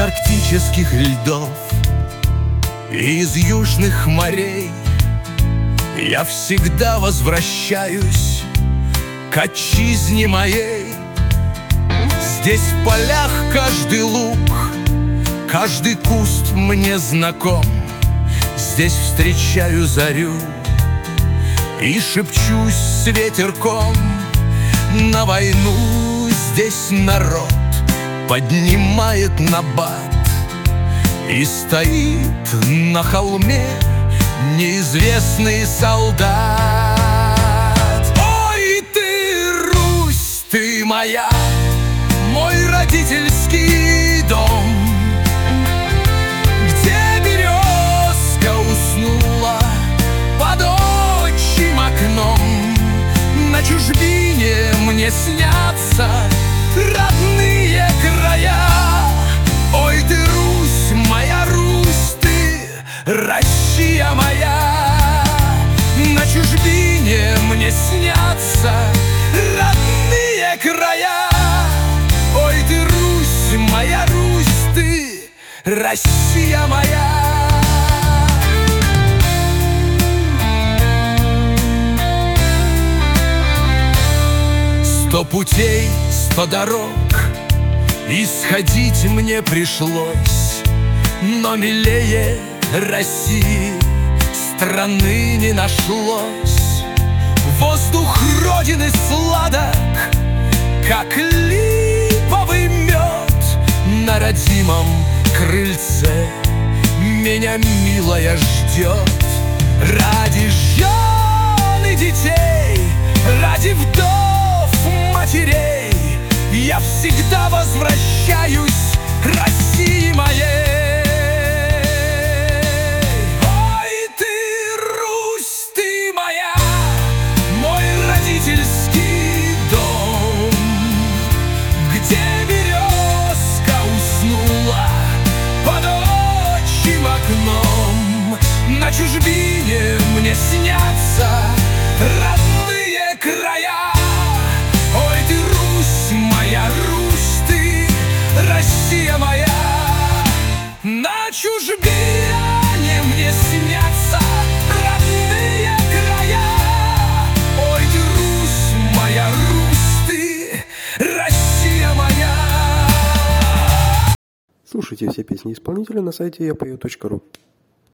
арктических льдов и из южных морей я всегда возвращаюсь к отчизне моей. Здесь в полях каждый луг, каждый куст мне знаком. Здесь встречаю зарю и шепчусь с ветерком. На войну здесь народ поднимает набат, и стоит на холме неизвестный солдат. Ой, ты, Русь, ты моя, мой родительский дом, где березка уснула под отчим окном. На чужбине мне снятся родные края. Ой, ты, Русь, моя Русь, ты, Россия моя. На чужбине мне снятся родные края. Ой, ты, Русь, моя Русь, ты, Россия моя. 100 путей, 100 дорог, исходить мне пришлось, но милее России страны не нашлось. Воздух Родины сладок, как липовый мед. На родимом крыльце меня милая ждет. Ради жен и детей, ради вдов матерей я всегда возвращаюсь к России моей. Ой, ты, Русь, ты моя, мой родительский дом, где березка уснула под отчим окном. На чужбине мне снятся родные края. Ой, ты, Русь, моя Русь, ты, Россия моя. На чужбине мне снятся родные края. Ой, ты, Русь, моя Русь, ты, Россия моя. Слушайте все песни исполнителя на сайте yapою.ru.